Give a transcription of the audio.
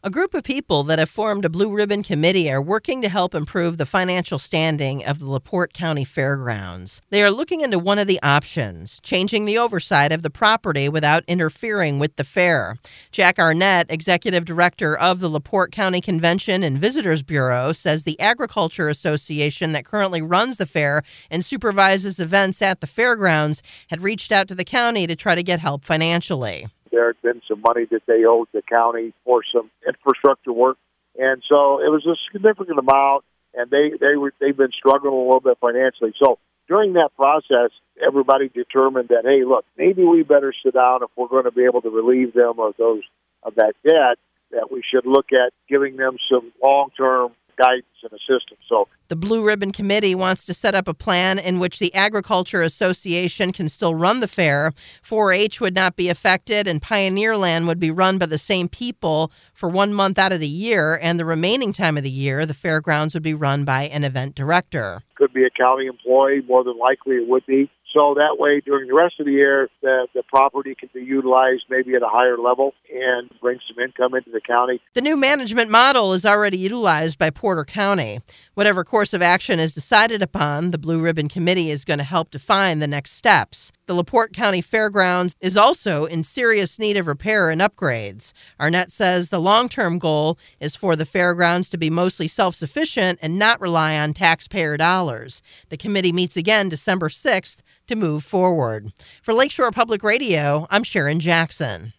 A group of people that have formed a Blue Ribbon Committee are working to help improve the financial standing of the LaPorte County Fairgrounds. They are looking into one of the options, changing the oversight of the property without interfering with the fair. Jack Arnett, executive director of the LaPorte County Convention and Visitors Bureau, says the Agriculture Association that currently runs the fair and supervises events at the fairgrounds had reached out to the county to try to get help financially. There had been some money that they owed the county for some infrastructure work, and so it was a significant amount, and they've been struggling a little bit financially. So during that process, everybody determined that, hey, look, maybe we better sit down if we're going to be able to relieve them of that debt, that we should look at giving them some long-term guidance and assistance. So the Blue Ribbon Committee wants to set up a plan in which the Agriculture Association can still run the fair, 4-H would not be affected, and Pioneer Land would be run by the same people for 1 month out of the year, and the remaining time of the year, the fairgrounds would be run by an event director. Could be a county employee, more than likely it would be. So that way, during the rest of the year, the property can be utilized maybe at a higher level and bring some income into the county. The new management model is already utilized by Porter County. Whatever course of action is decided upon, the Blue Ribbon Committee is going to help define the next steps. The LaPorte County Fairgrounds is also in serious need of repair and upgrades. Arnett says the long-term goal is for the fairgrounds to be mostly self-sufficient and not rely on taxpayer dollars. The committee meets again December 6th to move forward. For Lakeshore Public Radio, I'm Sharon Jackson.